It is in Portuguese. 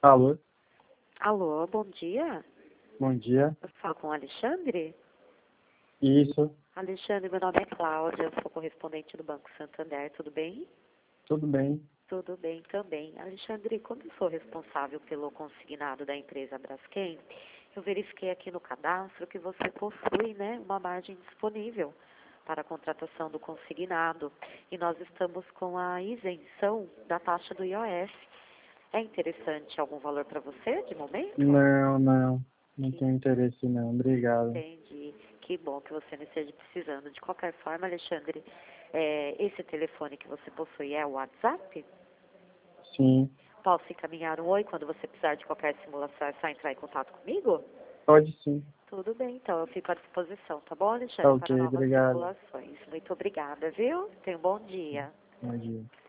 Alô, Alô, bom dia. bom dia. Eu falo com o Alexandre? Isso, Alexandre, meu nome é Cláudia, eu sou correspondente do Banco Santander, tudo bem? tudo bem. Tudo bem também. Alexandre, como eu sou responsável pelo consignado da empresa Braskem, eu verifiquei aqui no cadastro que você possui, uma margem disponível para a contratação do consignado e nós estamos com a isenção da taxa do IOF. É interessante algum valor para você de momento? Não tenho interesse não, obrigado. Entendi. Que bom que você não esteja precisando. De qualquer forma, Alexandre, esse telefone que você possui é o WhatsApp? Sim, Posso encaminhar um oi quando você precisar de qualquer simulação, é só entrar em contato comigo? pode sim. Tudo bem, então eu fico à disposição, tá bom, Tá Alexandre, para ok, novas obrigado. simulações. Muito obrigada, viu? Tenha um bom dia. Bom dia.